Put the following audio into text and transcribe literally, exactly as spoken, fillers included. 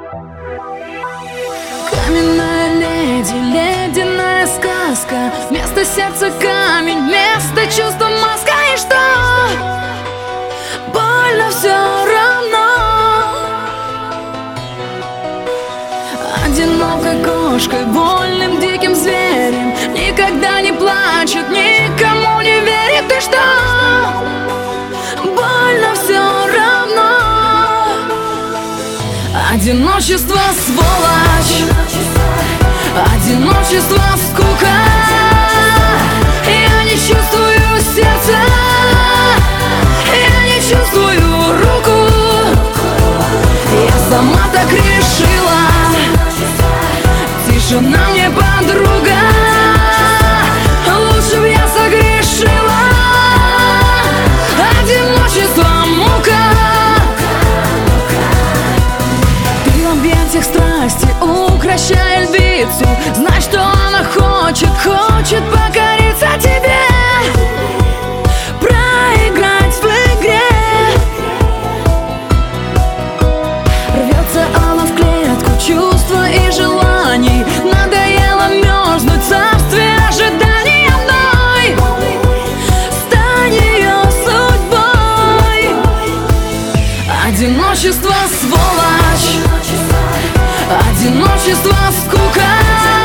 Каменная леди, ледяная сказка. Вместо сердца камень, вместо чувства маска. И что? Больно все равно. Одинокой кошкой, вольным диким зверем, никогда не плачет, никому не верит. И что? Больно все равно. Одиночество сволочь, одиночество скука. Я не чувствую сердца, я не чувствую руку. Я сама так решила, тишина мне подруга. Лучше б я согрешила. Одиночество мука. Ты в объятиях страсти, укращая львицу. Знай, что она хочет, хочет покориться тебе, проиграть в игре. Рвется она в клетку чувства и желаний. Надоело мерзнуть в царстве ожиданий одной. Стань ее судьбой. Одиночество сволочь, одиночество скука.